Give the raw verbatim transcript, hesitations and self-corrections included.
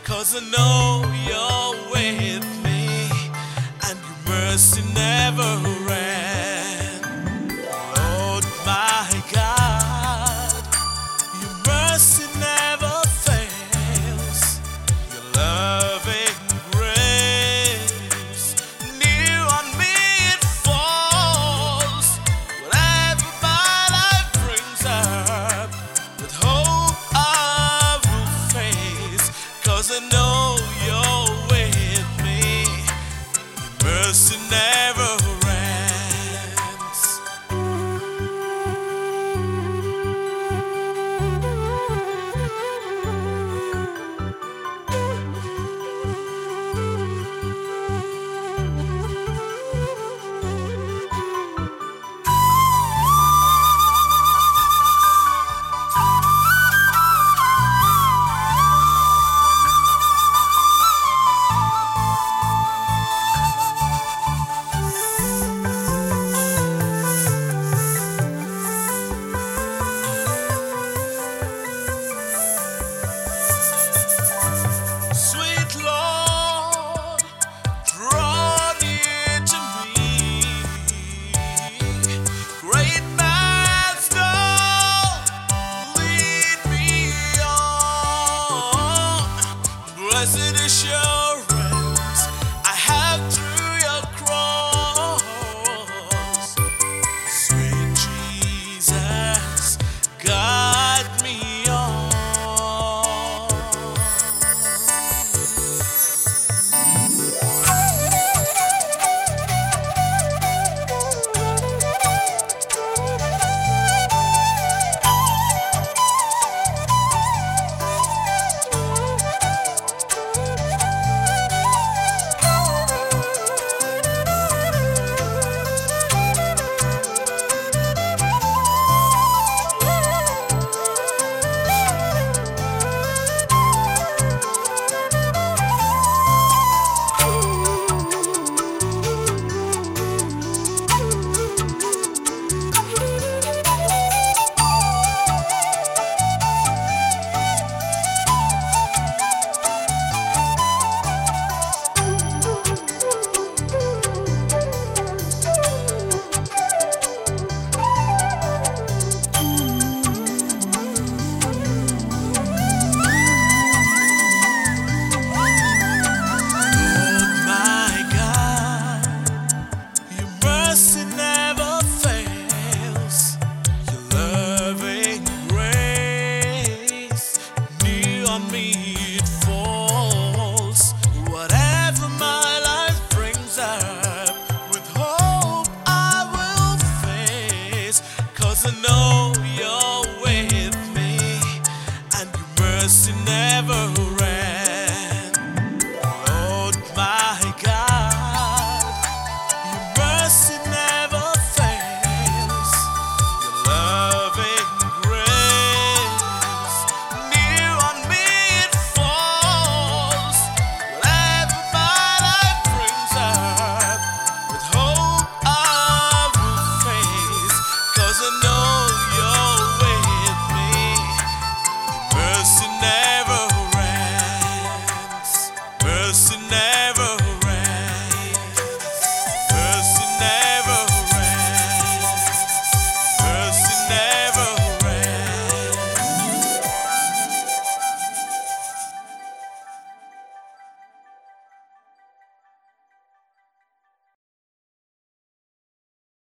'cause I know you're with me, and your mercy never ran. Lord, my God, your mercy never fails. Your loving grace, new on me it falls. Whatever my life brings up, with hope I will face, 'cause I know you're with me. Your mercy never ends. Sweet Lord, draw near to me. Great Master, lead me on. Blessed assurance,